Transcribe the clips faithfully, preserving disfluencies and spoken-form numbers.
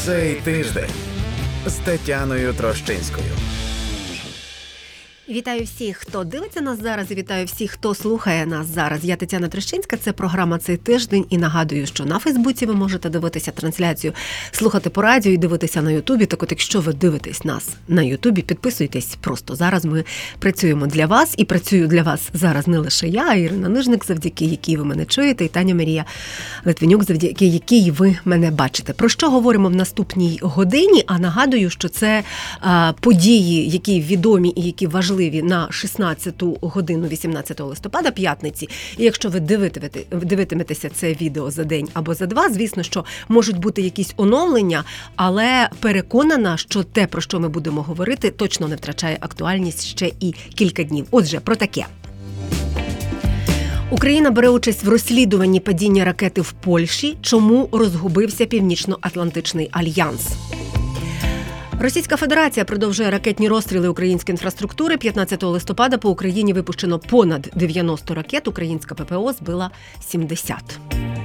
Цей тиждень з Тетяною Трощинською. Вітаю всіх, хто дивиться нас зараз, і вітаю всіх, хто слухає нас зараз. Я Тетяна Трощинська, це програма «Цей тиждень», і нагадую, що на Фейсбуці ви можете дивитися трансляцію, слухати по радіо і дивитися на Ютубі. Так от, якщо ви дивитесь нас на Ютубі, підписуйтесь просто. Зараз ми працюємо для вас, і працюю для вас зараз не лише я, а Ірина Нижник, завдяки якій ви мене чуєте, і Таня Марія Литвинюк, завдяки якій ви мене бачите. Про що говоримо в наступній годині? А нагадую, що це а, події, які відомі і які важливі на шістнадцяту годину вісімнадцятого листопада, п'ятниці. І якщо ви дивитиметеся це відео за день або за два, звісно, що можуть бути якісь оновлення, але переконана, що те, про що ми будемо говорити, точно не втрачає актуальність ще і кілька днів. Отже, про таке. Україна бере участь в розслідуванні падіння ракети в Польщі. Чому розгубився Північно-Атлантичний альянс? Російська Федерація продовжує ракетні розстріли української інфраструктури. п'ятнадцятого листопада по Україні випущено понад дев'яносто ракет. Українська ППО збила сімдесят.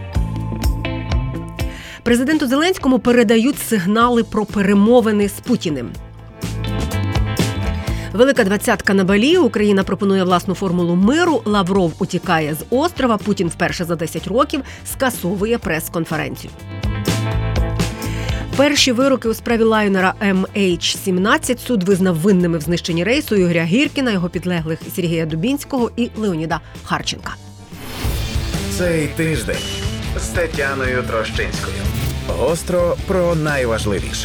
Президенту Зеленському передають сигнали про перемовини з Путіним. Велика двадцятка на Балі. Україна пропонує власну формулу миру. Лавров утікає з острова. Путін вперше за десять років скасовує прес-конференцію. Перші вироки у справі лайнера ем ейч сімнадцять суд визнав винними в знищенні рейсу Ігоря Гіркіна, його підлеглих Сергія Дубінського і Леоніда Харченка. Цей тиждень з Тетяною Трощинською. Гостро про найважливіше.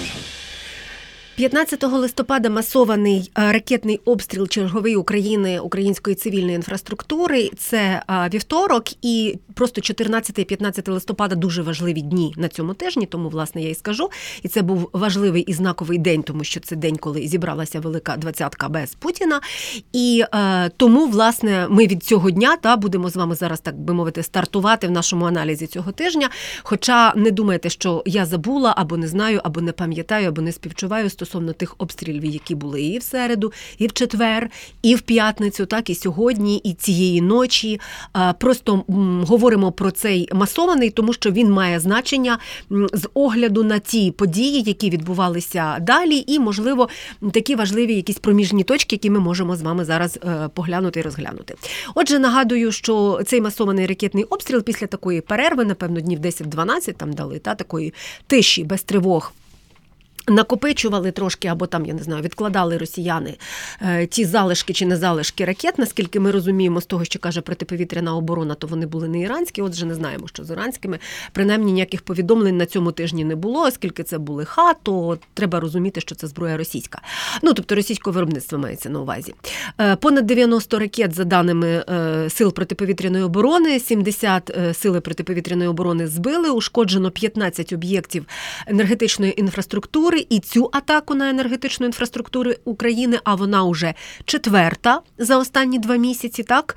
п'ятнадцятого листопада масований ракетний обстріл черговий України, української цивільної інфраструктури. Це вівторок, і просто чотирнадцятого і п'ятнадцятого листопада дуже важливі дні на цьому тижні, тому, власне, я і скажу. І це був важливий і знаковий день, тому що це день, коли зібралася велика двадцятка без Путіна. І е, тому, власне, ми від цього дня та, будемо з вами зараз, так би мовити, стартувати в нашому аналізі цього тижня. Хоча не думайте, що я забула, або не знаю, або не пам'ятаю, або не співчуваю стосовно тих обстрілів, які були і в середу, і в четвер, і в п'ятницю, так, і сьогодні, і цієї ночі. Просто говоримо про цей масований, тому що він має значення з огляду на ті події, які відбувалися далі, і, можливо, такі важливі якісь проміжні точки, які ми можемо з вами зараз поглянути і розглянути. Отже, нагадую, що цей масований ракетний обстріл після такої перерви, напевно, днів десять-дванадцять там дали, та, такої тиші, без тривог, накопичували трошки, або там, я не знаю, відкладали росіяни е, ті залишки чи не залишки ракет. Наскільки ми розуміємо з того, що каже протиповітряна оборона, то вони були не іранські. Отже, не знаємо, що з іранськими. Принаймні, ніяких повідомлень на цьому тижні не було. Оскільки це були ха, то треба розуміти, що це зброя російська. Ну, тобто російського виробництва мається на увазі. Е, понад дев'яносто ракет, за даними е, сил протиповітряної оборони, сімдесят е, сили протиповітряної оборони збили, ушкоджено п'ятнадцять об'єктів енергетичної інфраструктури. І цю атаку на енергетичну інфраструктуру України, а вона уже четверта за останні два місяці, так,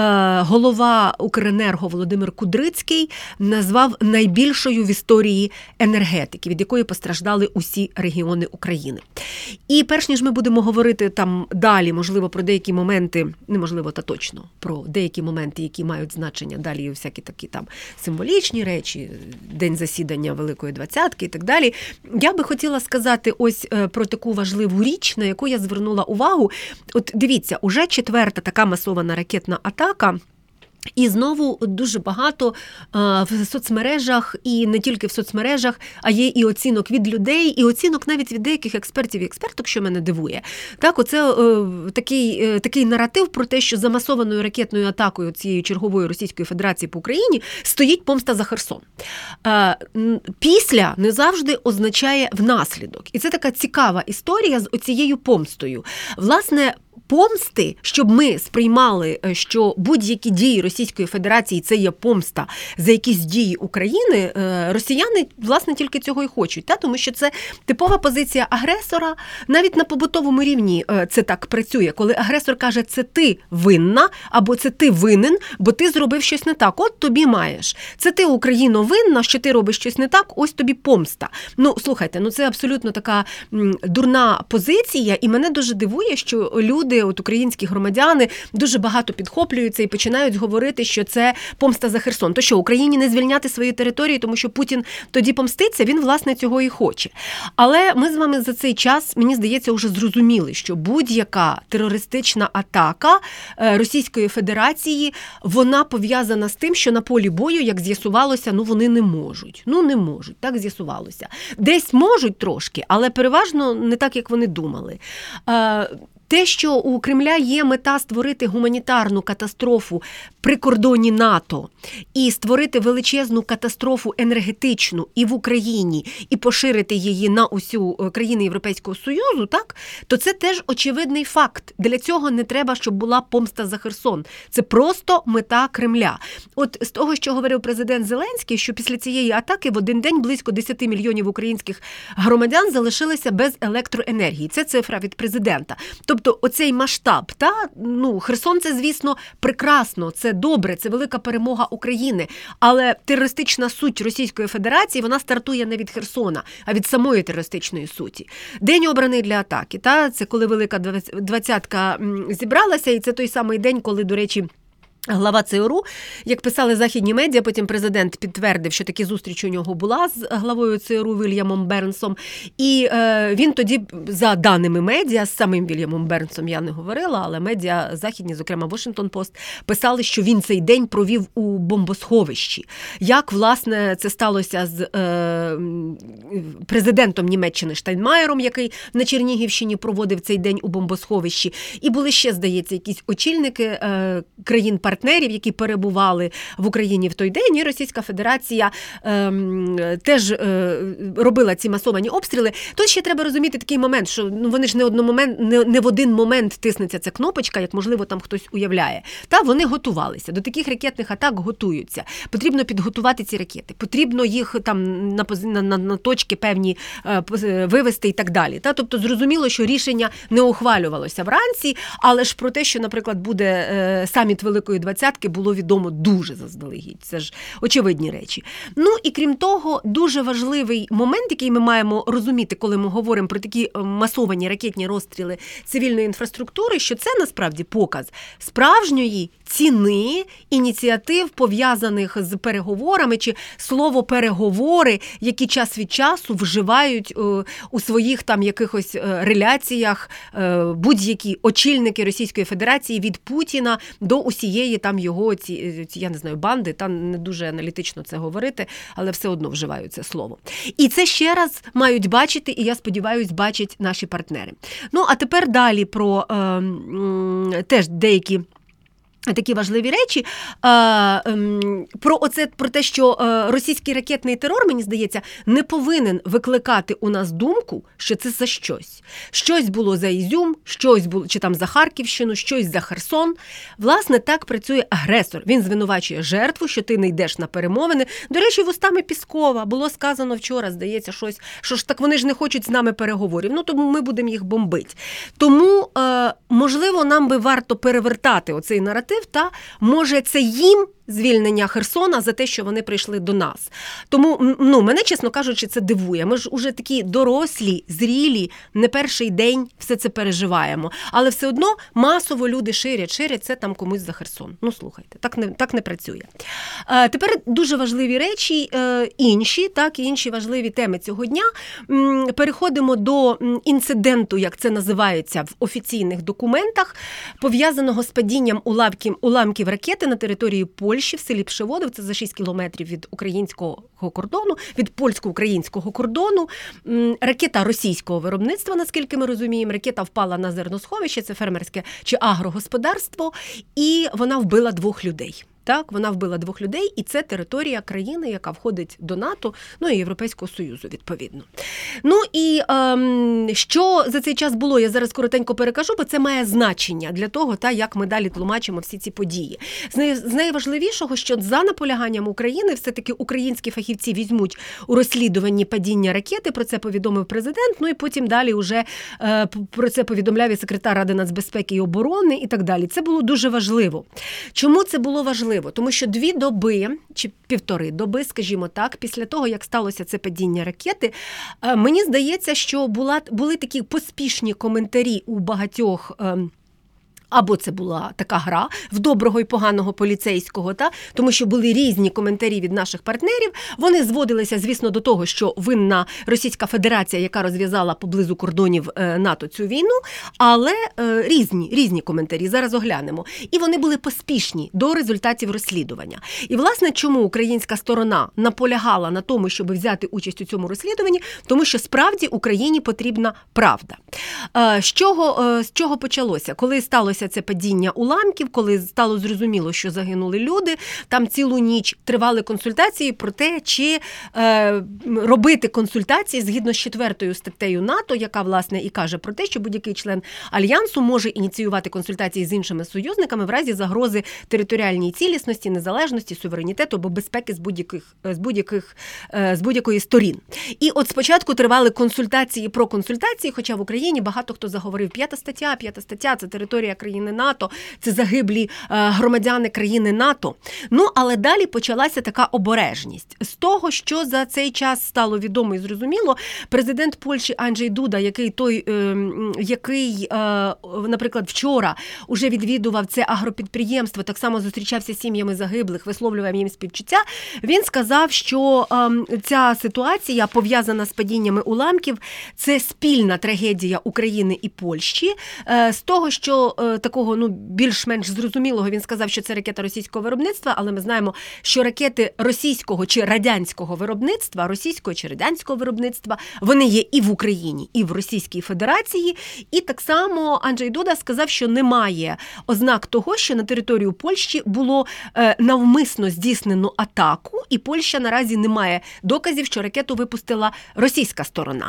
голова Укренерго Володимир Кудрицький назвав найбільшою в історії енергетики, від якої постраждали усі регіони України. І перш ніж ми будемо говорити там далі, можливо, про деякі моменти, неможливо та точно, про деякі моменти, які мають значення далі, і всякі такі там символічні речі, день засідання Великої Двадцятки і так далі, я би хотіла сказати ось про таку важливу річ, на яку я звернула увагу. От дивіться, уже четверта така масована ракетна атака. І знову дуже багато а, в соцмережах, і не тільки в соцмережах, а є і оцінок від людей, і оцінок навіть від деяких експертів і експерток, що мене дивує. Так, оце е, такий, е, такий наратив про те, що за масованою ракетною атакою цієї чергової Російської Федерації по Україні стоїть помста за Херсон. Е, після не завжди означає внаслідок. І це така цікава історія з оцією помстою. Власне, помсти, щоб ми сприймали, що будь-які дії Російської Федерації – це є помста за якісь дії України, росіяни, власне, тільки цього і хочуть. Та? Тому що це типова позиція агресора. Навіть на побутовому рівні це так працює, коли агресор каже, це ти винна, або це ти винен, бо ти зробив щось не так. От тобі маєш. Це ти, Україно, винна, що ти робиш щось не так, ось тобі помста. Ну, слухайте, ну це абсолютно така м, дурна позиція, і мене дуже дивує, що люди люди, от українські громадяни, дуже багато підхоплюються і починають говорити, що це помста за Херсон. То що, Україні не звільняти свої території, тому що Путін тоді помститься, він, власне, цього і хоче. Але ми з вами за цей час, мені здається, вже зрозуміли, що будь-яка терористична атака Російської Федерації, вона пов'язана з тим, що на полі бою, як з'ясувалося, ну вони не можуть. Ну не можуть, так з'ясувалося. Десь можуть трошки, але переважно не так, як вони думали. Те, що у Кремля є мета створити гуманітарну катастрофу при кордоні НАТО і створити величезну катастрофу енергетичну і в Україні, і поширити її на усю країни Європейського Союзу, так, то це теж очевидний факт. Для цього не треба, щоб була помста за Херсон. Це просто мета Кремля. От з того, що говорив президент Зеленський, що після цієї атаки в один день близько десять мільйонів українських громадян залишилися без електроенергії. Це цифра від президента. Тобто оцей масштаб, та, ну, Херсон – це, звісно, прекрасно, це добре, це велика перемога України, але терористична суть Російської Федерації, вона стартує не від Херсона, а від самої терористичної суті. День обраний для атаки, та, це коли Велика Двадцятка зібралася, і це той самий день, коли, до речі, глава ЦРУ, як писали західні медіа, потім президент підтвердив, що такі зустріч у нього була з главою ЦРУ Вільямом Бернсом. І е, він тоді, за даними медіа, з самим Вільямом Бернсом я не говорила, але медіа західні, зокрема Washington Post, писали, що він цей день провів у бомбосховищі. Як, власне, це сталося з е, президентом Німеччини Штайнмаєром, який на Чернігівщині проводив цей день у бомбосховищі. І були ще, здається, якісь очільники е, країн-партнерів, партнерів, які перебували в Україні в той день, і Російська Федерація е, теж е, робила ці масовані обстріли. Тут ще треба розуміти такий момент, що ну, вони ж не, одномомент, не, не в один момент тиснеться ця кнопочка, як, можливо, там хтось уявляє. Та вони готувалися. До таких ракетних атак готуються. Потрібно підготувати ці ракети. Потрібно їх там на, на, на, на точки певні е, вивести і так далі. Та? Тобто зрозуміло, що рішення не ухвалювалося вранці, але ж про те, що, наприклад, буде е, саміт Великої Двадцятки, було відомо дуже заздалегідь. Це ж очевидні речі. Ну і крім того, дуже важливий момент, який ми маємо розуміти, коли ми говоримо про такі масовані ракетні розстріли цивільної інфраструктури, що це насправді показ справжньої ціни ініціатив, пов'язаних з переговорами, чи слово переговори, які час від часу вживають у своїх там якихось реляціях будь-які очільники Російської Федерації від Путіна до усієї там його, ці, я не знаю, банди, там не дуже аналітично це говорити, але все одно вживають це слово. І це ще раз мають бачити, і я сподіваюся, бачать наші партнери. Ну, а тепер далі про е, теж деякі такі важливі речі. Про оце, про те, що російський ракетний терор, мені здається, не повинен викликати у нас думку, що це за щось. Щось було за Ізюм, щось було, чи там за Харківщину, щось за Херсон. Власне, так працює агресор. Він звинувачує жертву, що ти не йдеш на перемовини. До речі, вустами Піскова було сказано вчора, здається, щось, що ж так вони ж не хочуть з нами переговорів. Ну, тому ми будемо їх бомбити. Тому, можливо, нам би варто перевертати оцей наратив, та може це їм звільнення Херсона за те, що вони прийшли до нас. Тому, ну, мене, чесно кажучи, це дивує. Ми ж уже такі дорослі, зрілі, не перший день все це переживаємо. Але все одно масово люди ширять, ширять це там комусь за Херсон. Ну, слухайте, так не, так не працює. А, тепер дуже важливі речі, е, інші, так, інші важливі теми цього дня. М, переходимо до інциденту, як це називається в офіційних документах, пов'язаного з падінням уламків, уламків ракети на території Польщі, в селі Пшеводов, це за шість кілометрів від українського кордону, від польсько-українського кордону. Ракета російського виробництва, наскільки ми розуміємо, ракета впала на зерносховище, це фермерське чи агрогосподарство, і вона вбила двох людей. Так, вона вбила двох людей, і це територія країни, яка входить до НАТО, ну і Європейського Союзу, відповідно. Ну і ем, що за цей час було, я зараз коротенько перекажу, бо це має значення для того, та, як ми далі тлумачимо всі ці події. З, най, з найважливішого, що за наполяганням України все-таки українські фахівці візьмуть у розслідуванні падіння ракети, про це повідомив президент, ну і потім далі вже е, про це повідомляв і секретар Ради нацбезпеки і оборони і так далі. Це було дуже важливо. Чому це було важливо? Тому що дві доби, чи півтори доби, скажімо так, після того, як сталося це падіння ракети, мені здається, що була, були такі поспішні коментарі у багатьох Або це була така гра в доброго і поганого поліцейського, та? Тому що були різні коментарі від наших партнерів. Вони зводилися, звісно, до того, що винна Російська Федерація, яка розв'язала поблизу кордонів НАТО цю війну, але е, різні, різні коментарі, зараз оглянемо. І вони були поспішні до результатів розслідування. І, власне, чому українська сторона наполягала на тому, щоб взяти участь у цьому розслідуванні? Тому що, справді, Україні потрібна правда. Е, з чого, е, з чого почалося? Коли сталося це падіння уламків, коли стало зрозуміло, що загинули люди, там цілу ніч тривали консультації про те, чи е, робити консультації згідно з четвертою статтею НАТО, яка, власне, і каже про те, що будь-який член Альянсу може ініціювати консультації з іншими союзниками в разі загрози територіальній цілісності, незалежності, суверенітету або безпеки з будь-яких, з будь-яких, з будь-якої сторін. І от спочатку тривали консультації про консультації, хоча в Україні багато хто заговорив п'ята стаття, п'ята стаття – це територія країни НАТО, це загиблі громадяни країни НАТО. Ну, але далі почалася така обережність. З того, що за цей час стало відомо і зрозуміло, президент Польщі Анджей Дуда, який той, який, наприклад, вчора уже відвідував це агропідприємство, так само зустрічався з сім'ями загиблих, висловлював їм співчуття, він сказав, що ця ситуація, пов'язана з падіннями уламків, це спільна трагедія України і Польщі. З того, що такого, ну, більш-менш зрозумілого, він сказав, що це ракета російського виробництва, але ми знаємо, що ракети російського чи радянського виробництва, російського чи радянського виробництва, вони є і в Україні, і в Російській Федерації. І так само Анджей Дуда сказав, що немає ознак того, що на територію Польщі було е, навмисно здійснено атаку, і Польща наразі не має доказів, що ракету випустила російська сторона.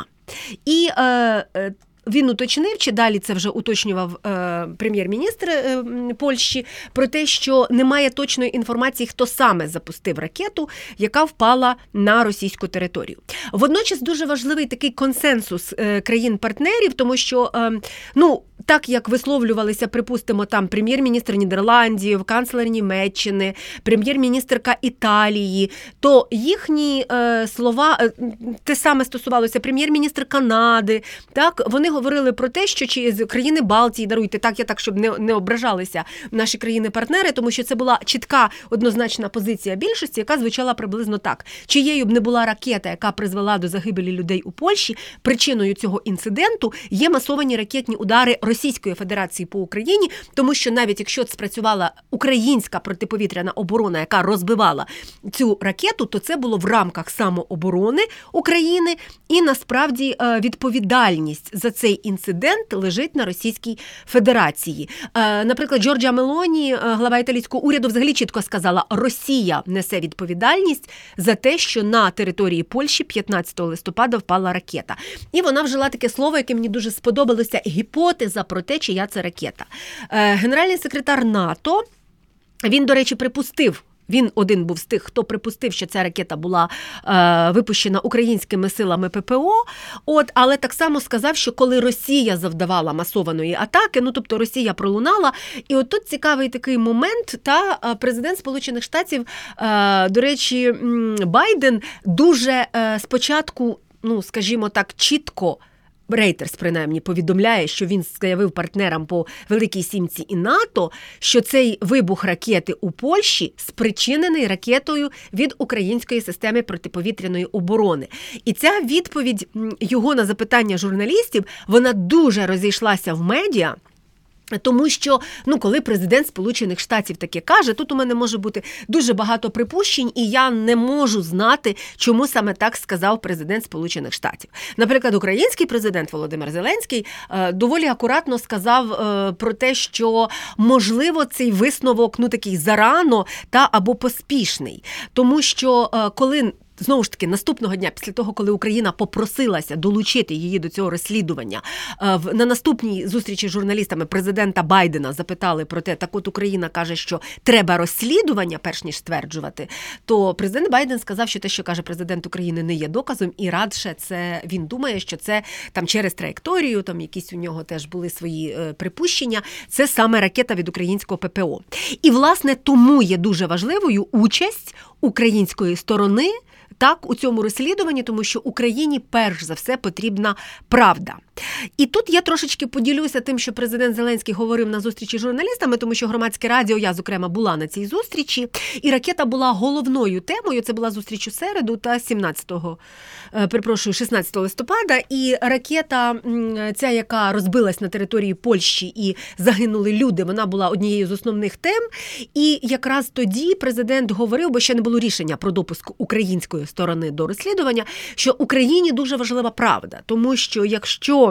І е, е, він уточнив, чи далі це вже уточнював е, прем'єр-міністр е, Польщі, про те, що немає точної інформації, хто саме запустив ракету, яка впала на російську територію. Водночас дуже важливий такий консенсус е, країн-партнерів, тому що, е, ну, так як висловлювалися, припустимо, там прем'єр-міністр Нідерландів, канцлер Німеччини, прем'єр-міністерка Італії, то їхні е, слова, е, те саме стосувалося прем'єр-міністр Канади, так, вони говорили про те, що чи з країни Балтії, даруйте, так, я так, щоб не, не ображалися наші країни-партнери, тому що це була чітка, однозначна позиція більшості, яка звучала приблизно так. Чиєю б не була ракета, яка призвела до загибелі людей у Польщі, причиною цього інциденту є масовані ракетні удари Російської Федерації по Україні, тому що навіть якщо спрацювала українська протиповітряна оборона, яка розбивала цю ракету, то це було в рамках самооборони України, і насправді відповідальність за цей інцидент лежить на Російській Федерації. Наприклад, Джорджа Мелоні, глава італійського уряду, взагалі чітко сказала, Росія несе відповідальність за те, що на території Польщі п'ятнадцятого листопада впала ракета. І вона вжила таке слово, яке мені дуже сподобалося, гіпотеза про те, чия це ракета. Генеральний секретар НАТО, він, до речі, припустив, він один був з тих, хто припустив, що ця ракета була е, випущена українськими силами ППО, от, але так само сказав, що коли Росія завдавала масованої атаки, ну тобто Росія пролунала, і от тут цікавий такий момент, та президент Сполучених Штатів, е, до речі, Байден дуже е, спочатку, ну скажімо так, чітко, Рейтерс, принаймні, повідомляє, що він заявив партнерам по Великій Сімці і НАТО, що цей вибух ракети у Польщі спричинений ракетою від української системи протиповітряної оборони. І ця відповідь його на запитання журналістів, вона дуже розійшлася в медіа, тому що, ну, коли президент Сполучених Штатів таке каже, тут у мене може бути дуже багато припущень, і я не можу знати, чому саме так сказав президент Сполучених Штатів. Наприклад, український президент Володимир Зеленський доволі акуратно сказав про те, що, можливо, цей висновок, ну, такий зарано та або поспішний. Тому що, коли знову ж таки, наступного дня, після того, коли Україна попросилася долучити її до цього розслідування, на наступній зустрічі з журналістами президента Байдена запитали про те, так от Україна каже, що треба розслідування, перш ніж стверджувати, то президент Байден сказав, що те, що каже президент України, не є доказом, і радше це, він думає, що це там через траєкторію, там якісь у нього теж були свої е, припущення, це саме ракета від українського ППО. І, власне, тому є дуже важливою участь української сторони, так, у цьому розслідуванні, тому що Україні перш за все потрібна правда. І тут я трошечки поділюся тим, що президент Зеленський говорив на зустрічі з журналістами, тому що Громадське радіо, я, зокрема, була на цій зустрічі, і ракета була головною темою, це була зустріч у середу та сімнадцятого, перепрошую, шістнадцятого листопада, і ракета, ця, яка розбилась на території Польщі і загинули люди, вона була однією з основних тем, і якраз тоді президент говорив, бо ще не було рішення про допуск української сторони до розслідування, що Україні дуже важлива правда, тому що якщо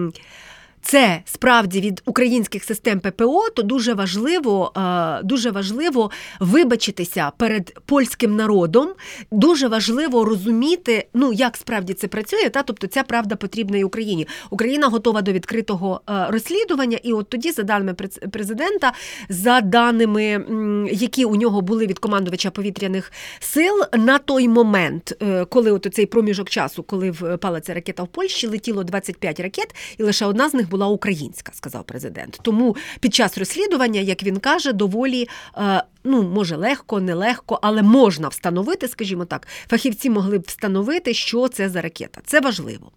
це справді від українських систем ППО, то дуже важливо, дуже важливо вибачитися перед польським народом, дуже важливо розуміти, ну, як справді це працює, та, тобто ця правда потрібна і Україні. Україна готова до відкритого розслідування, і от тоді, за даними президента, за даними, які у нього були від командувача повітряних сил, на той момент, коли от цей проміжок часу, коли впала ця ракета в Польщі, летіло двадцять п'ять ракет, і лише одна з них була українська, сказав президент. Тому під час розслідування, як він каже, доволі, ну, може легко, нелегко, але можна встановити, скажімо так, фахівці могли б встановити, що це за ракета. Це важливо.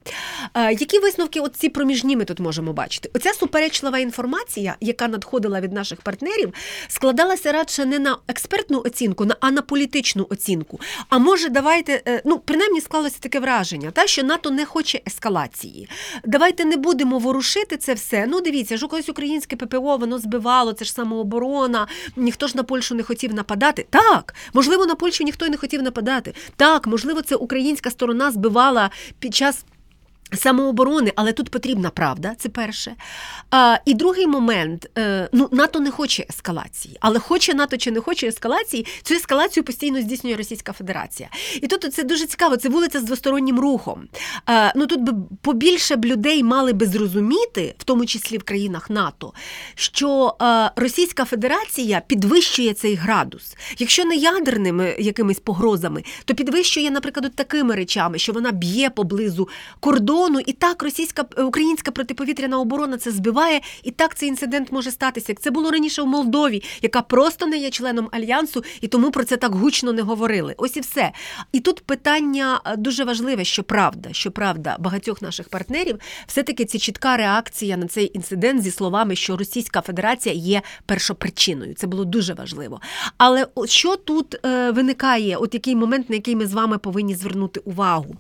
Які висновки от ці проміжні ми тут можемо бачити? Оця суперечлива інформація, яка надходила від наших партнерів, складалася радше не на експертну оцінку, а на політичну оцінку. А може, давайте, ну, принаймні склалося таке враження, та, що НАТО не хоче ескалації. Давайте не будемо ворушити це все. Ну, дивіться, ж колись українське ППО, воно збивало, це ж самооборона, ніхто ж на Польщу не хотів нападати. Так, можливо, на Польщу ніхто й не хотів нападати. Так, можливо, це українська сторона збивала під час самооборони, але тут потрібна правда, це перше. А, і другий момент, е, ну, НАТО не хоче ескалації, але хоче НАТО чи не хоче ескалації, цю ескалацію постійно здійснює Російська Федерація. І тут це дуже цікаво, це вулиця з двостороннім рухом. А, ну, тут би побільше б людей мали би зрозуміти, в тому числі в країнах НАТО, що а, Російська Федерація підвищує цей градус. Якщо не ядерними якимись погрозами, то підвищує, наприклад, от такими речами, що вона б'є поблизу кордону. І так російська, українська протиповітряна оборона це збиває, і так цей інцидент може статися. Як це було раніше в Молдові, яка просто не є членом Альянсу, і тому про це так гучно не говорили. Ось і все. І тут питання дуже важливе, що правда, що правда багатьох наших партнерів, все-таки це чітка реакція на цей інцидент зі словами, що Російська Федерація є першопричиною. Це було дуже важливо. Але що тут е, виникає, от який момент, на який ми з вами повинні звернути увагу?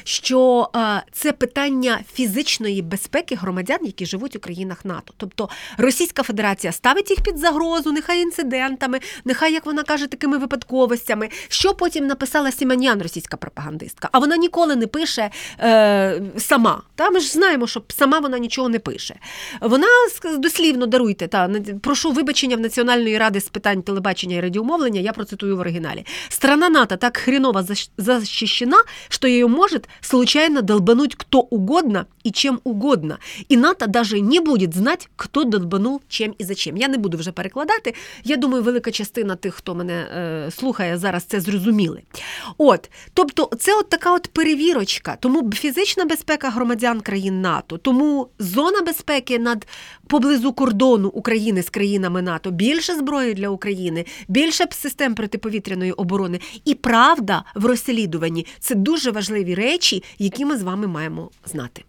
Що е, це питання питання фізичної безпеки громадян, які живуть у країнах НАТО. Тобто Російська Федерація ставить їх під загрозу, нехай інцидентами, нехай, як вона каже, такими випадковостями. Що потім написала Сіманян, російська пропагандистка? А вона ніколи не пише е, сама. Та? Ми ж знаємо, що сама вона нічого не пише. Вона дослівно, даруйте, та, прошу вибачення в Національної ради з питань телебачення і радіомовлення, я процитую в оригіналі. «Страна НАТО так хреново защищена, что ее может случайно долбануть кто угодно и чем угодно. И НАТО даже не будет знать, хто долбанув чим і зачем». Я не буду вже перекладати. Я думаю, велика частина тих, хто мене е, слухає, зараз це зрозуміли. От, тобто це от така от перевірочка. Тому фізична безпека громадян країн НАТО, тому зона безпеки над поблизу кордону України з країнами НАТО, більше зброї для України, більше систем протиповітряної оборони і правда в розслідуванні – це дуже важливі речі, які ми з вами маємо знати.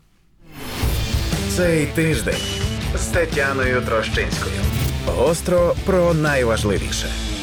Цей тиждень з Тетяною Трощинською. Гостро про найважливіше.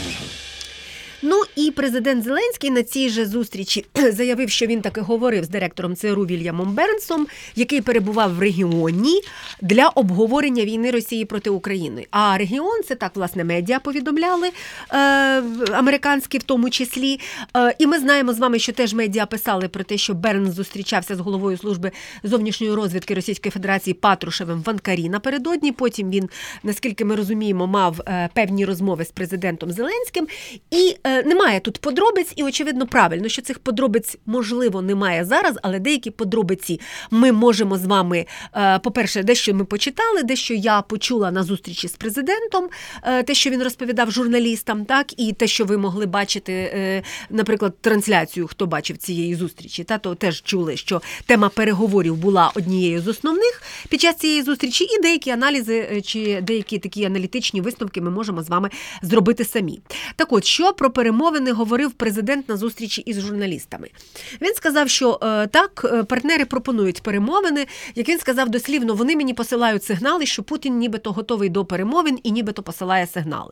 Ну і президент Зеленський на цій же зустрічі заявив, що він таки говорив з директором ЦРУ Вільямом Бернсом, який перебував в регіоні для обговорення війни Росії проти України. А регіон, це так, власне, медіа повідомляли, е, американські в тому числі. Е, і ми знаємо з вами, що теж медіа писали про те, що Бернс зустрічався з головою служби зовнішньої розвідки Російської Федерації Патрушевим в Анкарі напередодні. Потім він, наскільки ми розуміємо, мав е, певні розмови з президентом Зеленським. І е, немає тут подробиць, і, очевидно, правильно, що цих подробиць, можливо, немає зараз, але деякі подробиці ми можемо з вами, по-перше, дещо ми почитали, дещо я почула на зустрічі з президентом, те, що він розповідав журналістам, так, і те, що ви могли бачити, наприклад, трансляцію, хто бачив цієї зустрічі, та, то теж чули, що тема переговорів була однією з основних під час цієї зустрічі, і деякі аналізи чи деякі такі аналітичні висновки ми можемо з вами зробити самі. Так от, що про перемовини перемовини говорив президент на зустрічі із журналістами. Він сказав, що е, так, партнери пропонують перемовини. Як він сказав дослівно, вони мені посилають сигнали, що Путін нібито готовий до перемовин і нібито посилає сигнали.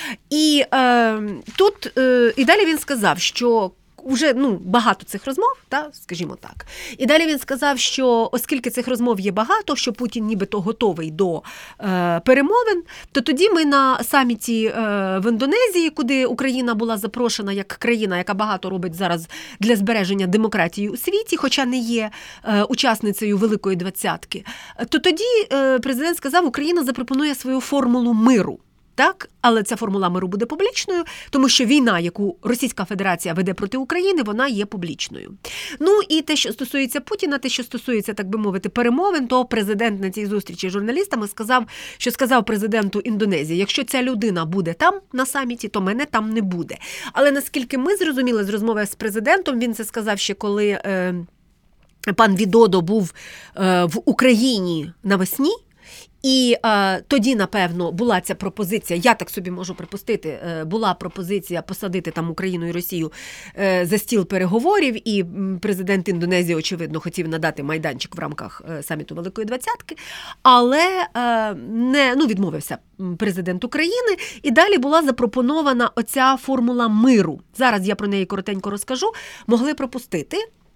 І е, тут, е, і далі він сказав, що уже ну, багато цих розмов, та, скажімо так. І далі він сказав, що оскільки цих розмов є багато, що Путін нібито готовий до е, перемовин, то тоді ми на саміті е, в Індонезії, куди Україна була запрошена як країна, яка багато робить зараз для збереження демократії у світі, хоча не є е, учасницею Великої двадцятки, то тоді е, президент сказав, Україна запропонує свою формулу миру. Так, але ця формула миру буде публічною, тому що війна, яку Російська Федерація веде проти України, вона є публічною. Ну і те, що стосується Путіна, те, що стосується, так би мовити, перемовин, то президент на цій зустрічі з журналістами сказав, що сказав президенту Індонезії, якщо ця людина буде там на саміті, то мене там не буде. Але наскільки ми зрозуміли з розмови з президентом, він це сказав ще коли е, пан Відодо був е, в Україні навесні. І е, тоді, напевно, була ця пропозиція, я так собі можу припустити, е, була пропозиція посадити там Україну і Росію е, за стіл переговорів, і президент Індонезії, очевидно, хотів надати майданчик в рамках е, саміту Великої двадцятки, але е, не, ну, відмовився президент України, і далі була запропонована оця формула миру. Зараз я про неї коротенько розкажу, могли пропустити.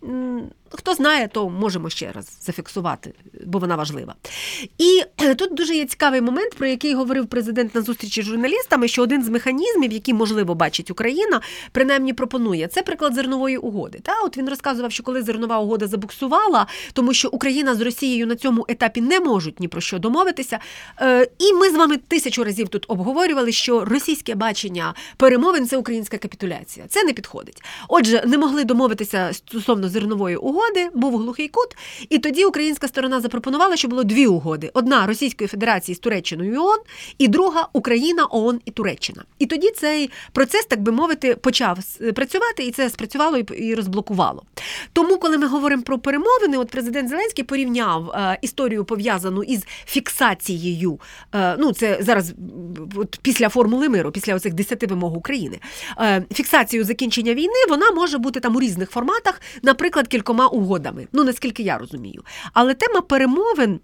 Хто знає, то можемо ще раз зафіксувати, бо вона важлива. І тут дуже є цікавий момент, про який говорив президент на зустрічі з журналістами, що один з механізмів, які, можливо, бачить Україна, принаймні пропонує. Це приклад зернової угоди. Та? От він розказував, що коли зернова угода забуксувала, тому що Україна з Росією на цьому етапі не можуть ні про що домовитися. І ми з вами тисячу разів тут обговорювали, що російське бачення перемовин – це українська капітуляція. Це не підходить. Отже, не могли домовитися стосовно зернової угоди, був глухий кут, і тоді українська сторона запропонувала, що було дві угоди. Одна Російської Федерації з Туреччиною і ООН, і друга Україна, ООН і Туреччина. І тоді цей процес, так би мовити, почав працювати, і це спрацювало і розблокувало. Тому, коли ми говоримо про перемовини, от президент Зеленський порівняв е, історію, пов'язану із фіксацією, е, ну це зараз от, після формули миру, після оцих десяти вимог України, е, фіксацію закінчення війни, вона може бути там у різних форматах, наприклад, кількома угодами, ну, наскільки я розумію. Але тема перемовин,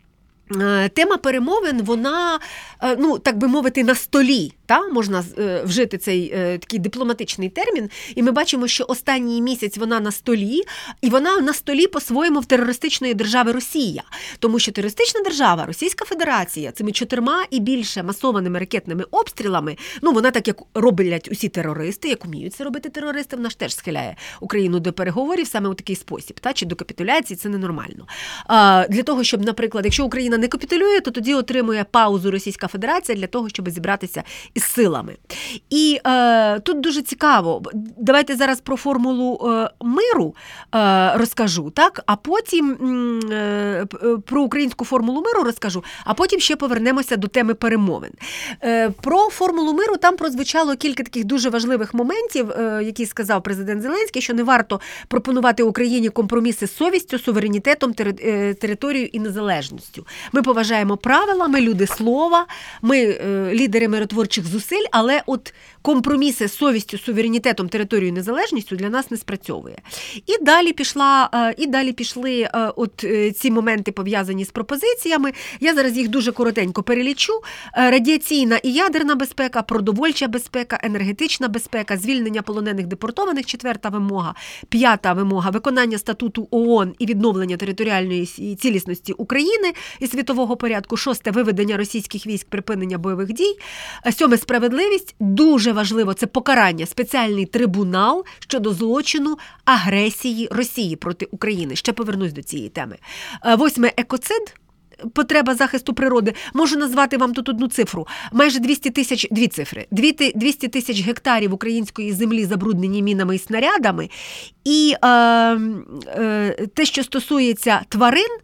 тема перемовин, вона, ну, так би мовити, на столі, та? Можна вжити цей такий дипломатичний термін, і ми бачимо, що останній місяць вона на столі, і вона на столі по-своєму в терористичної держави Росія. Тому що терористична держава, Російська Федерація, цими чотирма і більше масованими ракетними обстрілами, ну, вона так, як роблять усі терористи, як уміють це робити терористи, вона ж теж схиляє Україну до переговорів саме у такий спосіб, та? Чи до капітуляції, це ненормально. А, для того, щоб, наприклад, якщо Україна не капітулює, то тоді отримує паузу Російська Федерація для того, щоб зібратися із силами. І е, тут дуже цікаво, давайте зараз про формулу е, миру е, розкажу, так? А потім е, про українську формулу миру розкажу, а потім ще повернемося до теми перемовин. Е, про формулу миру там прозвучало кілька таких дуже важливих моментів, е, які сказав президент Зеленський, що не варто пропонувати Україні компроміси з совістю, суверенітетом, тери, е, територією і незалежністю. Ми поважаємо правила, ми люди слова, ми е, лідери миротворчих зусиль, але от компроміси з совістю, суверенітетом, територією, незалежністю для нас не спрацьовує. І далі пішла, е, і далі пішли е, от е, ці моменти, пов'язані з пропозиціями. Я зараз їх дуже коротенько перелічу. Е, радіаційна і ядерна безпека, продовольча безпека, енергетична безпека, звільнення полонених депортованих, четверта вимога, п'ята вимога, виконання статуту ООН і відновлення територіальної цілісності України і світового порядку, шосте – виведення російських військ, припинення бойових дій, сьоме – справедливість, дуже важливо – це покарання, спеціальний трибунал щодо злочину агресії Росії проти України. Ще повернусь до цієї теми. Восьме – екоцид, потреба захисту природи. Можу назвати вам тут одну цифру. Майже двісті тисяч, дві цифри, двісті тисяч гектарів української землі забруднені мінами і снарядами. І е, е, те, що стосується тварин,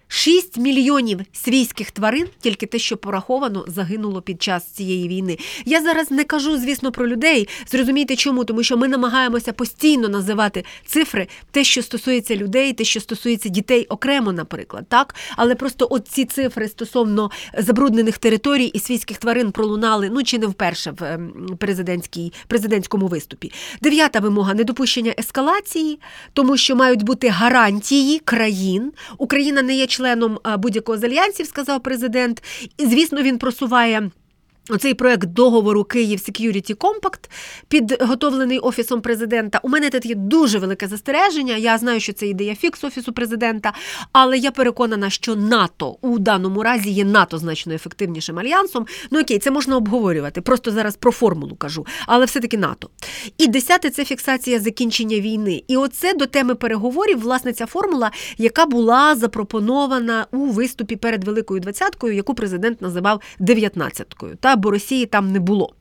шість мільйонів свійських тварин, тільки те, що пораховано, загинуло під час цієї війни. Я зараз не кажу, звісно, про людей. Зрозумійте чому? Тому що ми намагаємося постійно називати цифри, те, що стосується людей, те, що стосується дітей окремо, наприклад, так? Але просто от ці цифри стосовно забруднених територій і свійських тварин пролунали, ну, чи не вперше в президентській, президентському виступі. Дев'ята вимога – недопущення ескалації, тому що мають бути гарантії країн. Україна не є членом будь-якого з альянсів, сказав президент. І, звісно, він просуває оцей проект договору Київ Security Compact, підготовлений Офісом президента. У мене тут є дуже велике застереження. Я знаю, що це ідея фікс Офісу президента, але я переконана, що НАТО у даному разі є НАТО значно ефективнішим альянсом. Ну окей, це можна обговорювати. Просто зараз про формулу кажу. Але все-таки НАТО. І десяте – це фіксація закінчення війни. І оце до теми переговорів, власне, ця формула, яка була запропонована у виступі перед Великою Двадцяткою, яку президент називав дев'ятнадцяткою. Та бо Росії там не було.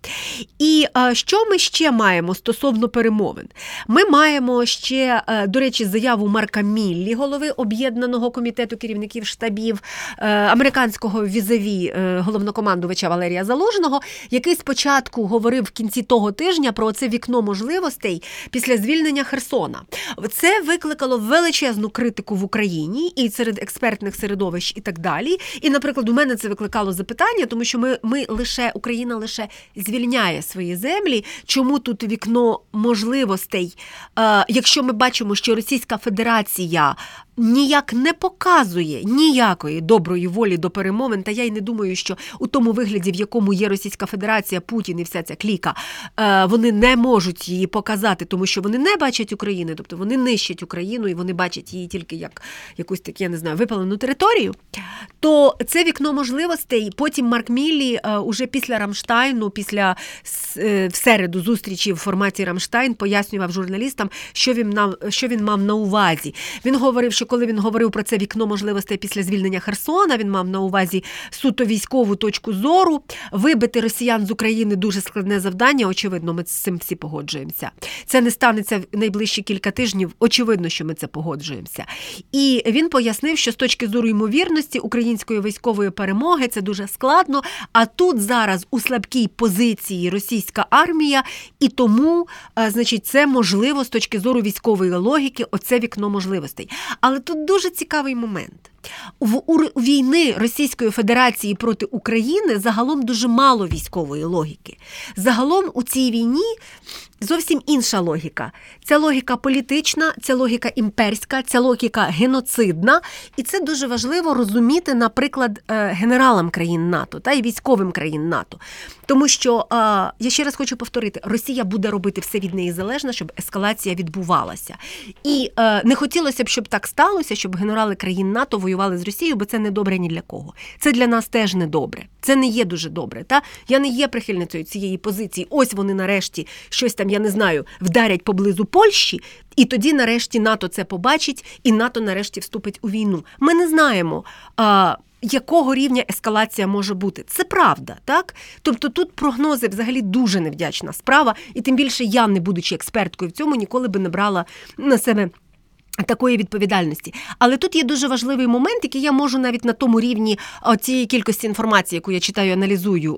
І а, що ми ще маємо стосовно перемовин? Ми маємо ще, а, до речі, заяву Марка Міллі, голови Об'єднаного комітету керівників штабів а, американського візаві а, головнокомандувача Валерія Залужного, який спочатку говорив в кінці того тижня про це вікно можливостей після звільнення Херсона. Це викликало величезну критику в Україні і серед експертних середовищ і так далі. І, наприклад, у мене це викликало запитання, тому що ми, ми лише Україна лише звільняє свої землі. Чому тут вікно можливостей? Е, якщо ми бачимо, що Російська Федерація ніяк не показує ніякої доброї волі до перемовин, та я й не думаю, що у тому вигляді, в якому є Російська Федерація, Путін і вся ця кліка, е, вони не можуть її показати, тому що вони не бачать України, тобто вони нищать Україну і вони бачать її тільки як якусь таку, я не знаю, випалену територію, то це вікно можливостей. Потім Марк Міллі е, уже після Рамштайну, після е, в середу зустрічі в форматі Рамштайн пояснював журналістам, що він, на, що він мав на увазі. Він говорив, що коли він говорив про це вікно можливостей після звільнення Херсона, він мав на увазі суто військову точку зору. Вибити росіян з України дуже складне завдання, очевидно, ми з цим всі погоджуємося. Це не станеться в найближчі кілька тижнів, очевидно, що ми це погоджуємося. І він пояснив, що з точки зору ймовірності української військової перемоги це дуже складно, а тут зараз у слабкій позиції російська армія, і тому, значить, це можливо з точки зору військової логіки, оце вікно можливостей. Але тут дуже цікавий момент. В у війни Російської Федерації проти України загалом дуже мало військової логіки. Загалом у цій війні зовсім інша логіка. Ця логіка політична, ця логіка імперська, ця логіка геноцидна. І це дуже важливо розуміти, наприклад, генералам країн НАТО та й військовим країн НАТО. Тому що, я ще раз хочу повторити, Росія буде робити все від неї залежне, щоб ескалація відбувалася. І не хотілося б, щоб так сталося, щоб генерали країн НАТО воювали з Росією, бо це не добре ні для кого. Це для нас теж не добре. Це не є дуже добре. Та? Я не є прихильницею цієї позиції. Ось вони нарешті щось там, я не знаю, вдарять поблизу Польщі, і тоді нарешті НАТО це побачить, і НАТО нарешті вступить у війну. Ми не знаємо, а, якого рівня ескалація може бути. Це правда, так? Тобто тут прогнози взагалі дуже невдячна справа, і тим більше я, не будучи експерткою в цьому, ніколи би не брала на себе такої відповідальності. Але тут є дуже важливий момент, який я можу навіть на тому рівні цієї кількості інформації, яку я читаю, аналізую,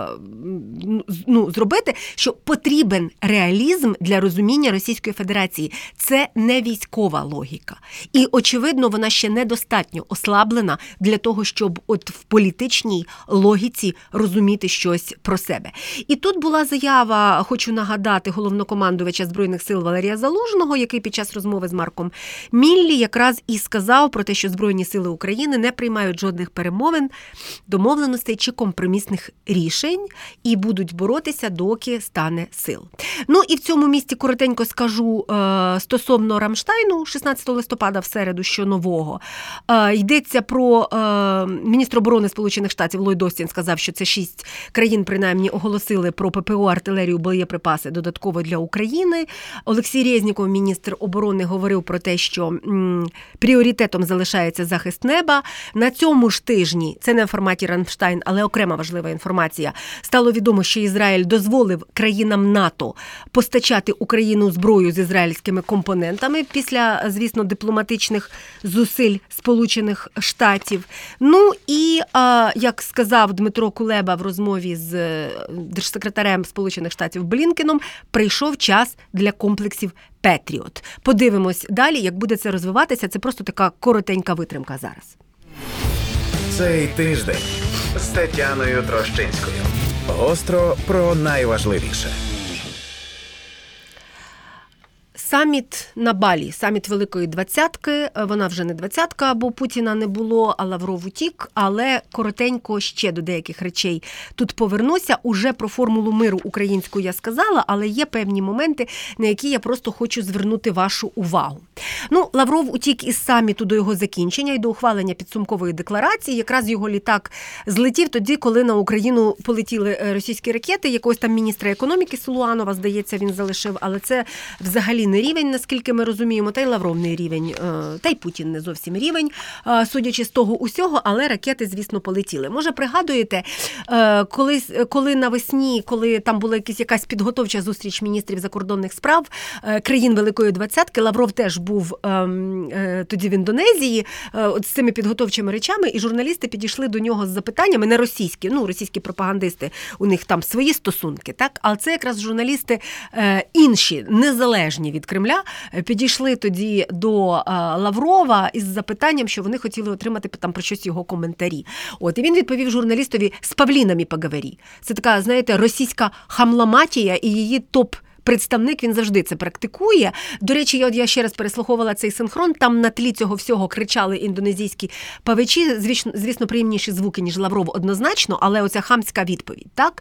ну, зробити, що потрібен реалізм для розуміння Російської Федерації. Це не військова логіка. І, очевидно, вона ще недостатньо ослаблена для того, щоб от в політичній логіці розуміти щось про себе. І тут була заява, хочу нагадати, головнокомандувача Збройних сил Валерія Залужного, який під час розмови з Марком Міллі якраз і сказав про те, що Збройні сили України не приймають жодних перемовин, домовленостей чи компромісних рішень і будуть боротися, доки стане сил. Ну і в цьому місці коротенько скажу е, стосовно Рамштайну, шістнадцятого листопада в середу, що нового. Е, йдеться про е, міністр оборони Сполучених Штатів Ллойд Остін сказав, що це шість країн принаймні оголосили про ППО, артилерію, боєприпаси додатково для України. Олексій Резніков, міністр оборони, говорив про те, те, що м, пріоритетом залишається захист неба. На цьому ж тижні, це не в форматі Рамштайн, але окрема важлива інформація, стало відомо, що Ізраїль дозволив країнам НАТО постачати Україну зброю з ізраїльськими компонентами після, звісно, дипломатичних зусиль Сполучених Штатів. Ну і, як сказав Дмитро Кулеба в розмові з держсекретарем Сполучених Штатів Блінкеном, прийшов час для комплексів Петріот. Подивимось далі, як буде це розвиватися. Це просто така коротенька витримка зараз. Цей тиждень з Тетяною Трощинською. Гостро про найважливіше. Саміт на Балі, саміт Великої Двадцятки, вона вже не двадцятка, бо Путіна не було, а Лавров утік, але коротенько ще до деяких речей тут повернуся. Уже про формулу миру українську я сказала, але є певні моменти, на які я просто хочу звернути вашу увагу. Ну, Лавров утік із саміту до його закінчення і до ухвалення підсумкової декларації. Якраз його літак злетів тоді, коли на Україну полетіли російські ракети. Якогось там міністра економіки Силуанова, здається, він залишив, але це взагалі не рівень, наскільки ми розуміємо, та й Лавров не рівень, та й Путін не зовсім рівень, судячи з того усього, але ракети, звісно, полетіли. Може, пригадуєте, коли, коли навесні, коли там була якась, якась підготовча зустріч міністрів закордонних справ країн Великої Двадцятки, Лавров теж був тоді в Індонезії от з цими підготовчими речами, і журналісти підійшли до нього з запитаннями, не російські, ну, російські пропагандисти, у них там свої стосунки, так? Але це якраз журналісти інші, незалежні від Кремля, підійшли тоді до Лаврова із запитанням, що вони хотіли отримати там про щось його коментарі. От, і він відповів журналістові: «З павлінами поговори». Це така, знаєте, російська хамломатія і її топ представник, він завжди це практикує. До речі, я, я ще раз переслуховувала цей синхрон, там на тлі цього всього кричали індонезійські павичі, звісно, звісно, приємніші звуки, ніж Лавров однозначно, але оця хамська відповідь, так?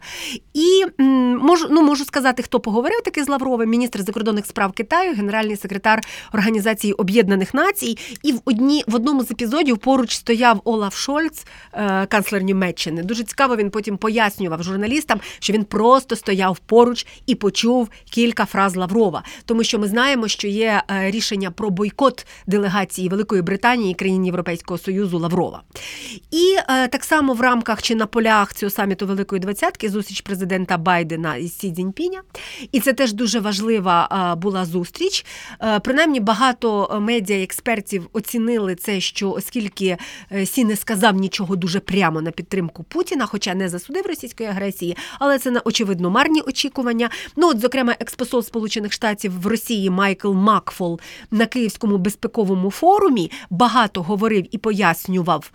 І м, можу, ну, можу сказати, хто поговорив таки з Лавровим: міністр закордонних справ Китаю, генеральний секретар Організації Об'єднаних Націй, і в, одні, в одному з епізодів поруч стояв Олаф Шольц, е, канцлер Німеччини. Дуже цікаво, він потім пояснював журналістам, що він просто стояв поруч і почув кілька фраз Лаврова, тому що ми знаємо, що є рішення про бойкот делегації Великої Британії і країн Європейського Союзу Лаврова. І е, так само в рамках чи на полях цього саміту Великої Двадцятки зустріч президента Байдена із Сі Цзіньпіня. І це теж дуже важлива е, була зустріч. Е, принаймні багато медіа-експертів оцінили це, що оскільки Сі не сказав нічого дуже прямо на підтримку Путіна, хоча не засудив російської агресії, але це, очевидно, марні очікування. Ну, от, зокрема, експосол Сполучених Штатів в Росії Майкл Макфол на Київському безпековому форумі багато говорив і пояснював,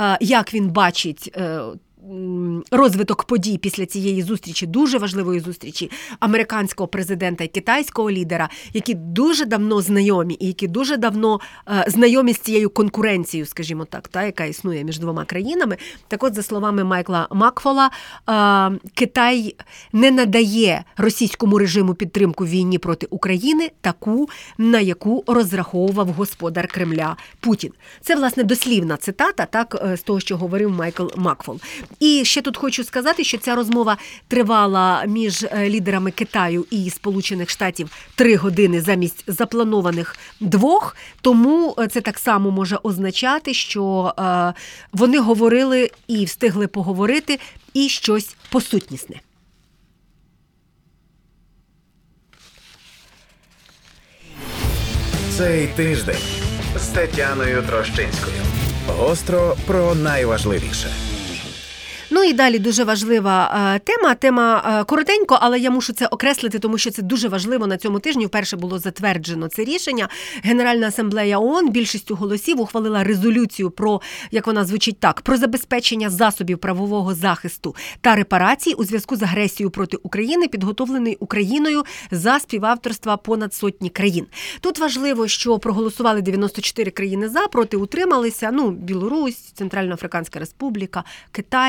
як він бачить розвиток подій після цієї зустрічі, дуже важливої зустрічі американського президента і китайського лідера, які дуже давно знайомі і які дуже давно е, знайомі з цією конкуренцією, скажімо так, та, яка існує між двома країнами. Так от, за словами Майкла Макфола, е, Китай не надає російському режиму підтримку в війні проти України, таку, на яку розраховував господар Кремля Путін. Це, власне, дослівна цитата, так, з того, що говорив Майкл Макфол. І ще тут хочу сказати, що ця розмова тривала між лідерами Китаю і Сполучених Штатів три години замість запланованих двох, тому це так само може означати, що е, вони говорили і встигли поговорити і щось посутнісне. Цей тиждень з Тетяною Трощинською. Гостро про найважливіше. Ну і далі дуже важлива тема. Тема коротенько, але я мушу це окреслити, тому що це дуже важливо. На цьому тижні вперше було затверджено це рішення. Генеральна асамблея ООН більшістю голосів ухвалила резолюцію про, як вона звучить так, про забезпечення засобів правового захисту та репарацій у зв'язку з агресією проти України, підготовлений Україною за співавторства понад сотні країн. Тут важливо, що проголосували дев'яносто чотири країни за, проти утрималися, ну, Білорусь, Центральноафриканська Республіка, Китай, Куба,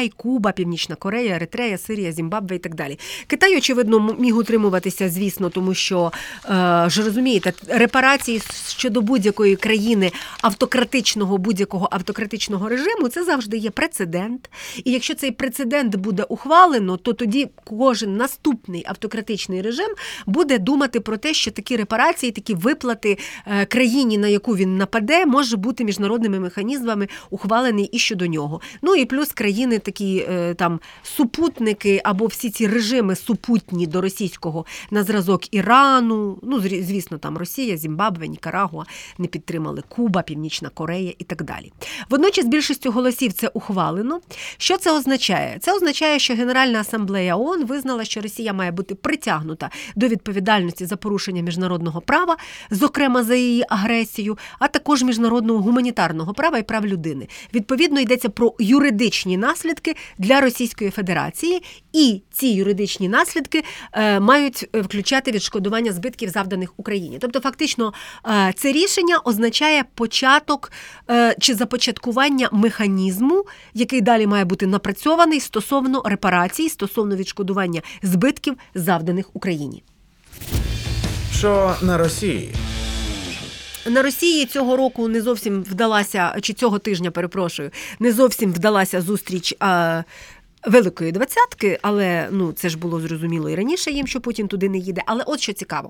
Куба, Північна Корея, Еритрея, Сирія, Зімбабве і так далі. Китай, очевидно, міг утримуватися, звісно, тому що, е, ж розумієте, репарації щодо будь-якої країни автократичного, будь-якого автократичного режиму, це завжди є прецедент. І якщо цей прецедент буде ухвалено, то тоді кожен наступний автократичний режим буде думати про те, що такі репарації, такі виплати е, країні, на яку він нападе, може бути міжнародними механізмами ухвалений і щодо нього. Ну і плюс країни такі е, там супутники або всі ці режими супутні до російського на зразок Ірану, ну звісно, там Росія, Зімбабве, Нікарагуа не підтримали, Куба, Північна Корея і так далі. Водночас більшістю голосів це ухвалено. Що це означає? Це означає, що Генеральна асамблея ООН визнала, що Росія має бути притягнута до відповідальності за порушення міжнародного права, зокрема за її агресію, а також міжнародного гуманітарного права і прав людини. Відповідно, йдеться про юридичні наслідки для Російської Федерації, і ці юридичні наслідки е, мають включати відшкодування збитків, завданих Україні. Тобто, фактично, е, це рішення означає початок е, чи започаткування механізму, який далі має бути напрацьований стосовно репарацій, стосовно відшкодування збитків, завданих Україні. Що на Росії? На Росії цього року не зовсім вдалася, чи цього тижня, перепрошую, не зовсім вдалася зустріч а, Великої двадцятки, але ну, це ж було зрозуміло і раніше їм, що Путін туди не їде. Але от що цікаво.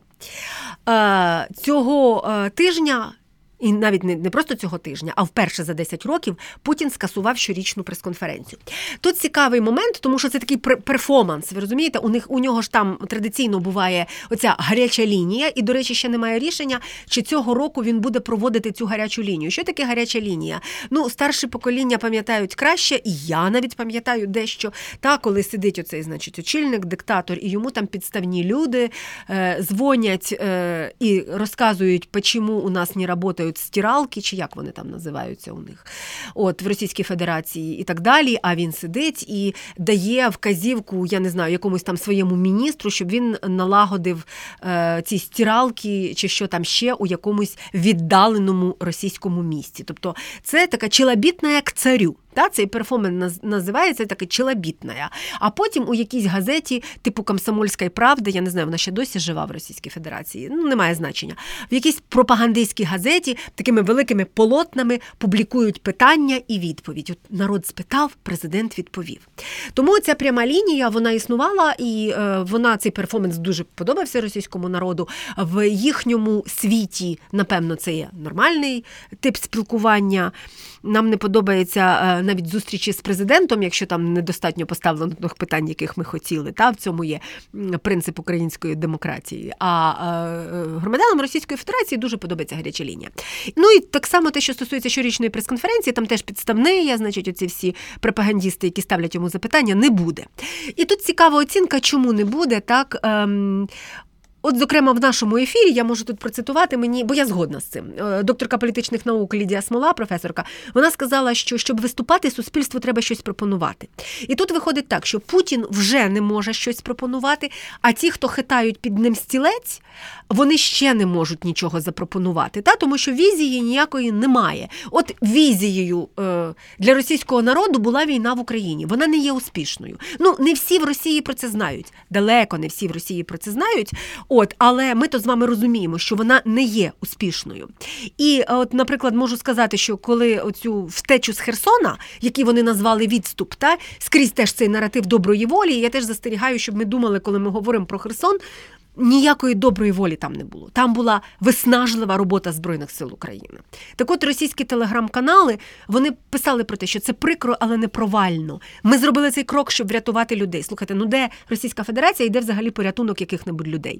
А, цього а, тижня, і навіть не, не просто цього тижня, а вперше за десять років Путін скасував щорічну прес-конференцію. Тут цікавий момент, тому що це такий перформанс, ви розумієте? У них у нього ж там традиційно буває оця гаряча лінія, і, до речі, ще немає рішення, чи цього року він буде проводити цю гарячу лінію. Що таке гаряча лінія? Ну, старші покоління пам'ятають краще, і я навіть пам'ятаю дещо, та, коли сидить оцей, значить, очільник, диктатор, і йому там підставні люди е, дзвонять е, і розказують, чому у нас не працюють стиралки, чи як вони там називаються у них, от, в Російській Федерації і так далі, а він сидить і дає вказівку, я не знаю, якомусь там своєму міністру, щоб він налагодив е, ці стиралки, чи що там ще у якомусь віддаленому російському місті. Тобто це така челобітна як царю. Та, цей перформанс називається таке челобітна. А потім у якійсь газеті, типу «Комсомольська правда», я не знаю, вона ще досі жива в Російській Федерації, ну, немає значення, в якійсь пропагандистській газеті такими великими полотнами публікують питання і відповідь. От народ спитав, президент відповів. Тому ця пряма лінія, вона існувала, і е, вона, цей перформанс дуже подобався російському народу. В їхньому світі, напевно, це є нормальний тип спілкування. Нам не подобається навіть зустрічі з президентом, якщо там недостатньо поставлено тих питань, яких ми хотіли. Та, в цьому є принцип української демократії. А громадянам Російської Федерації дуже подобається гаряча лінія. Ну і так само те, що стосується щорічної прес-конференції, там теж підставний, значить, оці всі пропагандісти, які ставлять йому запитання, не буде. І тут цікава оцінка, чому не буде, так. Ем, От, зокрема, в нашому ефірі, я можу тут процитувати мені, бо я згодна з цим. Докторка політичних наук Лідія Смола, професорка, вона сказала, що щоб виступати, суспільству треба щось пропонувати. І тут виходить так, що Путін вже не може щось пропонувати, а ті, хто хитають під ним стілець, вони ще не можуть нічого запропонувати, та? Тому що візії ніякої немає. От візією е, для російського народу була війна в Україні. Вона не є успішною. Ну, не всі в Росії про це знають. Далеко не всі в Росії про це знають. От, але ми то з вами розуміємо, що вона не є успішною. І, от, наприклад, можу сказати, що коли оцю втечу з Херсона, який вони назвали відступ, та, скрізь теж цей наратив доброї волі, я теж застерігаю, щоб ми думали, коли ми говоримо про Херсон, ніякої доброї волі там не було. Там була виснажлива робота Збройних сил України. Так от російські телеграм-канали, вони писали про те, що це прикро, але не провально. Ми зробили цей крок, щоб врятувати людей. Слухайте, ну де Російська Федерація йде взагалі порятунок яких-небудь людей?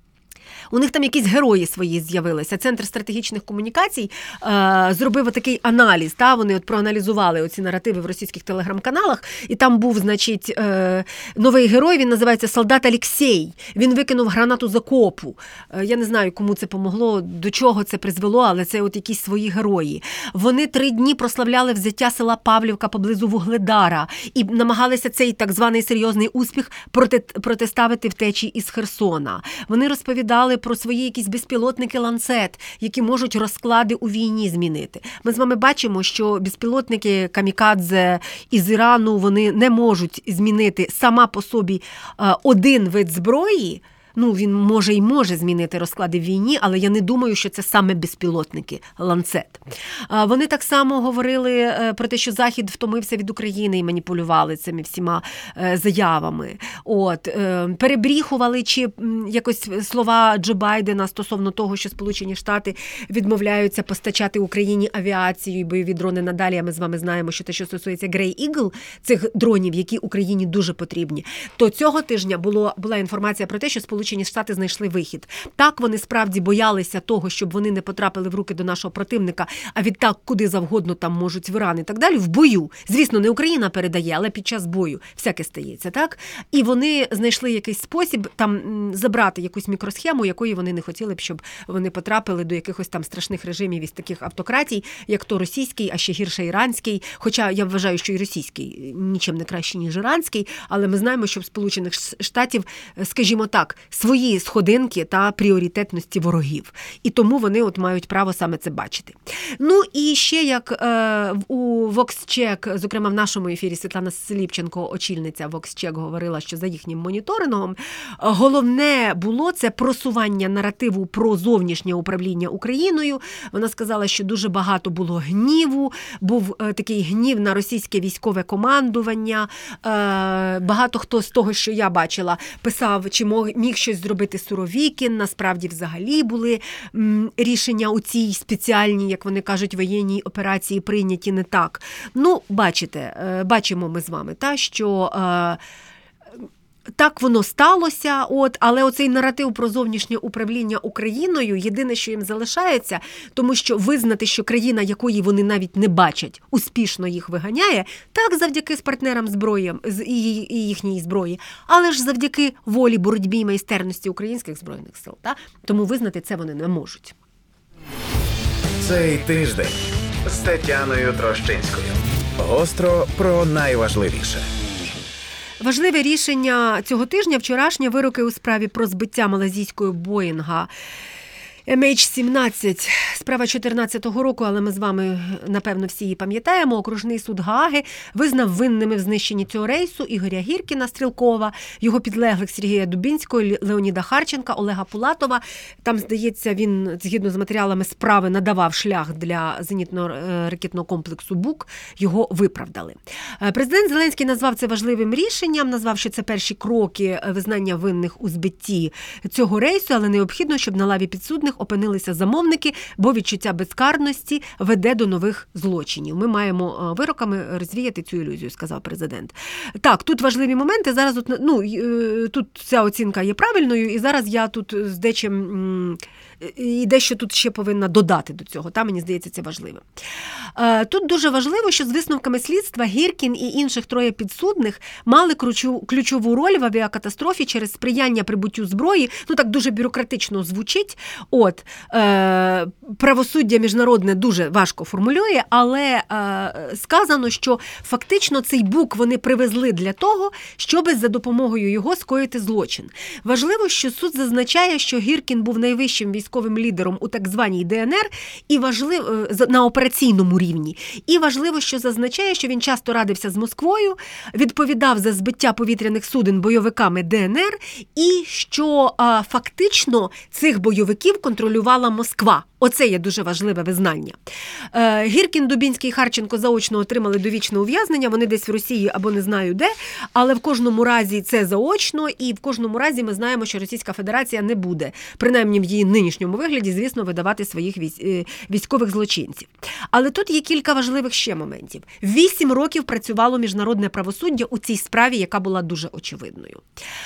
У них там якісь герої свої з'явилися. Центр стратегічних комунікацій е, зробив такий аналіз. Та? Вони от проаналізували оці наративи в російських телеграм-каналах. І там був, значить, е, новий герой, він називається солдат Алексей. Він викинув гранату з окопу. Е, я не знаю, кому це помогло, до чого це призвело, але це от якісь свої герої. Вони три дні прославляли взяття села Павлівка поблизу Вугледара і намагалися цей так званий серйозний успіх проти, протиставити втечі із Херсона. Вони розповідали казали про свої якісь безпілотники «Ланцет», які можуть розклади у війні змінити. Ми з вами бачимо, що безпілотники камікадзе із Ірану, вони не можуть змінити сама по собі один вид зброї. Ну, він може і може змінити розклади в війні, але я не думаю, що це саме безпілотники «Ланцет». Вони так само говорили про те, що Захід втомився від України і маніпулювали цими всіма заявами. От, перебріхували чи якось слова Джо Байдена стосовно того, що Сполучені Штати відмовляються постачати Україні авіацію і бойові дрони надалі. А ми з вами знаємо, що те, що стосується Grey Eagle, цих дронів, які Україні дуже потрібні, то цього тижня було, була інформація про те, що Сполучені Сполучені Штати знайшли вихід. Так, вони справді боялися того, щоб вони не потрапили в руки до нашого противника, а відтак куди завгодно там можуть в Іран і так далі, в бою. Звісно, не Україна передає, але під час бою всяке стається, так? І вони знайшли якийсь спосіб там забрати якусь мікросхему, якої вони не хотіли б, щоб вони потрапили до якихось там страшних режимів із таких автократій, як то російський, а ще гірше іранський. Хоча я вважаю, що і російський нічим не краще, ніж іранський, але ми знаємо, що в Сполучених Штатів, скажімо так, свої сходинки та пріоритетності ворогів. І тому вони от мають право саме це бачити. Ну і ще як е, у VoxCheck, зокрема в нашому ефірі Світлана Сліпченко, очільниця VoxCheck, говорила, що за їхнім моніторингом головне було це просування наративу про зовнішнє управління Україною. Вона сказала, що дуже багато було гніву, був е, такий гнів на російське військове командування. Е, багато хто з того, що я бачила, писав, чи міг щось зробити Суровікін. Насправді взагалі були м, рішення у цій спеціальній, як вони кажуть, воєнній операції прийняті не так. Ну, бачите, е, бачимо ми з вами, та, що е, так воно сталося, от, але оцей наратив про зовнішнє управління Україною, єдине, що їм залишається, тому що визнати, що країна, якої вони навіть не бачать, успішно їх виганяє, так завдяки з партнерам зброї, і їхньої зброї, але ж завдяки волі, боротьбі і майстерності українських збройних сил. Та? Тому визнати це вони не можуть. Цей тиждень з Тетяною Трощинською. Гостро про найважливіше. Важливе рішення цього тижня – вчорашні вироки у справі про збиття малазійського Боїнга ем ейч сімнадцять. Справа чотирнадцятого року, але ми з вами, напевно, всі її пам'ятаємо. Окружний суд Гааги визнав винними в знищенні цього рейсу Ігоря Гіркіна, Стрілкова, його підлеглих Сергія Дубінського, Леоніда Харченка, Олега Пулатова. Там, здається, він, згідно з матеріалами справи, надавав шлях для зенітно-ракетного комплексу «Бук». Його виправдали. Президент Зеленський назвав це важливим рішенням, назвав, що це перші кроки визнання винних у збитті цього рейсу, але необхідно, щоб на лаві підсудних опинилися замовники, бо відчуття безкарності веде до нових злочинів. Ми маємо вироками розвіяти цю ілюзію, сказав президент. Так, тут важливі моменти. Зараз от, ну, тут ця оцінка є правильною, і зараз я тут з дечим і дещо тут ще повинна додати до цього. Та, мені здається, це важливо. Тут дуже важливо, що з висновками слідства Гіркін і інших троє підсудних мали ключову роль в авіакатастрофі через сприяння прибуттю зброї. Ну, так дуже бюрократично звучить. От, е, правосуддя міжнародне дуже важко формулює, але е, сказано, що фактично цей бук вони привезли для того, щоб за допомогою його скоїти злочин. Важливо, що суд зазначає, що Гіркін був найвищим військовим лідером у так званій де ен ер і важливо, на операційному рівні. І важливо, що зазначає, що він часто радився з Москвою, відповідав за збиття повітряних суден бойовиками де ен ер і що а, фактично цих бойовиків контролювала Москва. Оце є дуже важливе визнання. Е, Гіркін, Дубінський і Харченко заочно отримали довічне ув'язнення, вони десь в Росії або не знаю де, але в кожному разі це заочно, і в кожному разі ми знаємо, що Російська Федерація не буде, принаймні в її нинішньому вигляді, звісно, видавати своїх військових злочинців. Але тут є кілька важливих ще моментів. Вісім років працювало міжнародне правосуддя у цій справі, яка була дуже очевидною.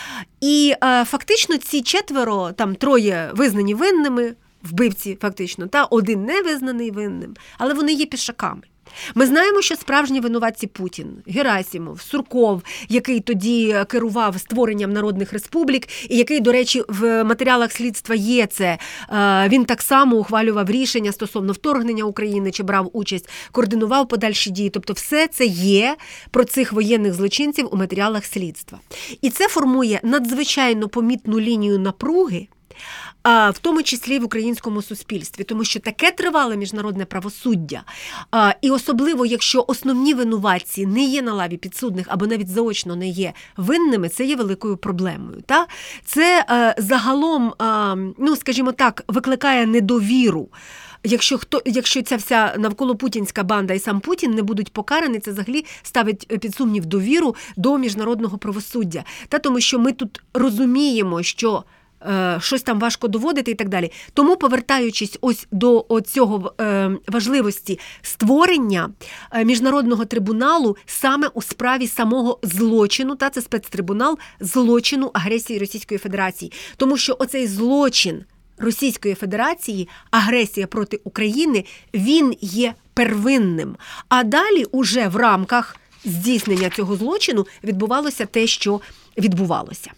І е, фактично ці четверо, там троє визнані винними, вбивці фактично, та один не визнаний винним, але вони є пішаками. Ми знаємо, що справжні винуватці Путін, Герасимов, Сурков, який тоді керував створенням народних республік, і який, до речі, в матеріалах слідства є це, він так само ухвалював рішення стосовно вторгнення України, чи брав участь, координував подальші дії. Тобто все це є про цих воєнних злочинців у матеріалах слідства. І це формує надзвичайно помітну лінію напруги в тому числі в українському суспільстві, тому що таке тривале міжнародне правосуддя, і особливо, якщо основні винуватці не є на лаві підсудних або навіть заочно не є винними, це є великою проблемою. Та? Це загалом, ну, скажімо так, викликає недовіру. Якщо хто, якщо ця вся навколопутінська банда і сам Путін не будуть покарані, це взагалі ставить під сумнів довіру до міжнародного правосуддя. Та тому що ми тут розуміємо, що е, щось там важко доводити і так далі. Тому, повертаючись ось до цього е, важливості створення е, міжнародного трибуналу саме у справі самого злочину, та це спецтрибунал злочину агресії Російської Федерації. Тому що оцей злочин Російської Федерації, агресія проти України, він є первинним. А далі уже в рамках здійснення цього злочину відбувалося те, що відбувалося.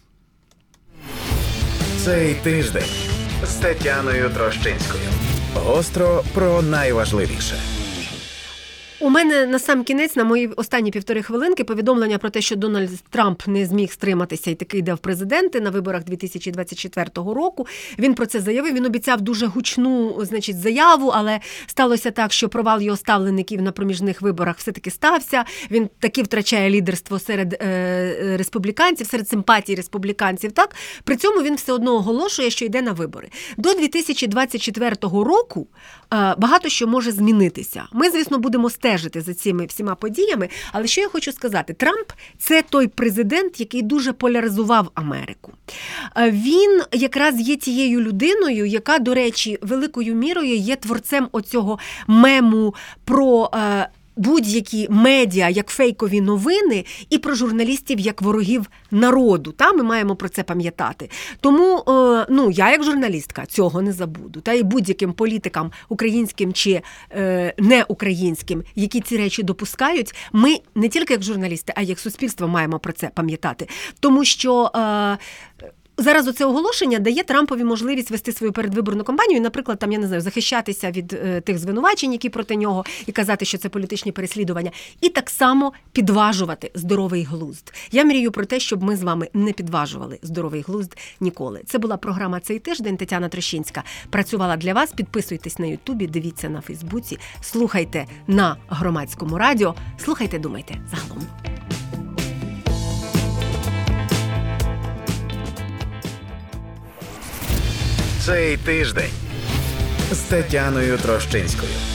Цей тиждень з Тетяною Трощинською. Гостро про найважливіше. У мене на сам кінець, на мої останні півтори хвилинки, повідомлення про те, що Дональд Трамп не зміг стриматися і таки йде в президенти на виборах дві тисячі двадцять четвертого року. Він про це заявив, він обіцяв дуже гучну, значить, заяву, але сталося так, що провал його ставлеників на проміжних виборах все-таки стався. Він таки втрачає лідерство серед е, республіканців, серед симпатій республіканців. Так? При цьому він все одно оголошує, що йде на вибори. До дві тисячі двадцять четвертого року е, багато що може змінитися. Ми, звісно, будемо стежити за цими всіма подіями, але що я хочу сказати? Трамп – це той президент, який дуже поляризував Америку. Він якраз є тією людиною, яка, до речі, великою мірою є творцем оцього мему про будь-які медіа як фейкові новини і про журналістів як ворогів народу. Та ми маємо про це пам'ятати. Тому, ну, я як журналістка цього не забуду. Та і будь-яким політикам, українським чи е, неукраїнським, які ці речі допускають, ми не тільки як журналісти, а й як суспільство маємо про це пам'ятати. Тому що е, зараз оце оголошення дає Трампові можливість вести свою передвиборну кампанію, наприклад, там, я не знаю, захищатися від е, тих звинувачень, які проти нього, і казати, що це політичні переслідування, і так само підважувати здоровий глузд. Я мрію про те, щоб ми з вами не підважували здоровий глузд ніколи. Це була програма «Цей тиждень». Тетяна Трощинська працювала для вас. Підписуйтесь на Ютубі, дивіться на Фейсбуці, слухайте на Громадському радіо, слухайте, думайте загалом. Цей тиждень з Тетяною Трощинською.